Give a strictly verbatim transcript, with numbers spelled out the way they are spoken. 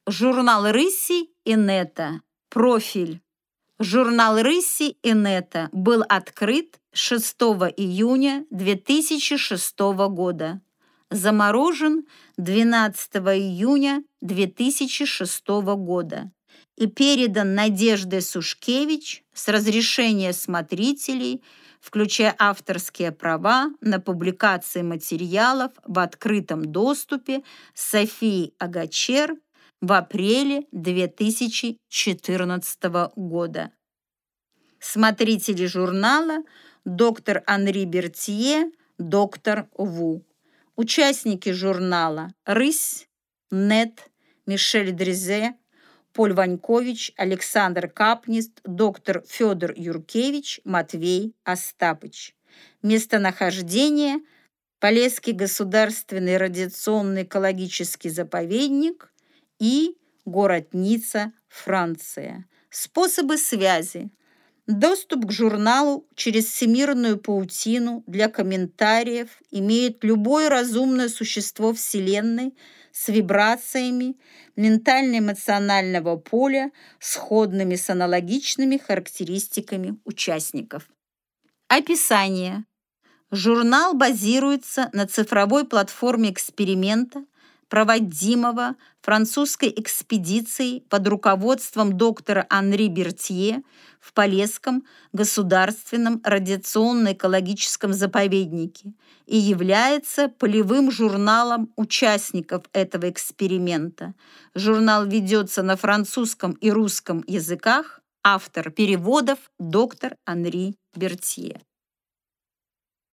Журнал «Рыси» Инета. Профиль. Журнал «Рыси» Инета был открыт шестого июня две тысячи шестого года. Заморожен двенадцатого июня две тысячи шестого года и передан Надежде Сушкевич с разрешения смотрителей, включая авторские права на публикации материалов в открытом доступе Софии Агачер в апреле две тысячи четырнадцатого года. Смотрители журнала доктор Анри Бертье, доктор Ву. Участники журнала «Рысь», «Нет», Мишель Дризе, Поль Ванькович, Александр Капнист, доктор Федор Юркевич, Матвей Остапыч. Местонахождение: Полесский государственный радиационный экологический заповедник и город Ницца, Франция. Способы связи. Доступ к журналу через всемирную паутину для комментариев имеет любое разумное существо Вселенной с вибрациями ментально-эмоционального поля, сходными с аналогичными характеристиками участников. Описание. Журнал базируется на цифровой платформе эксперимента, проводимого французской экспедицией под руководством доктора Анри Бертье в Полесском государственном радиационно-экологическом заповеднике и является полевым журналом участников этого эксперимента. Журнал ведется на французском и русском языках. Автор переводов доктор Анри Бертье.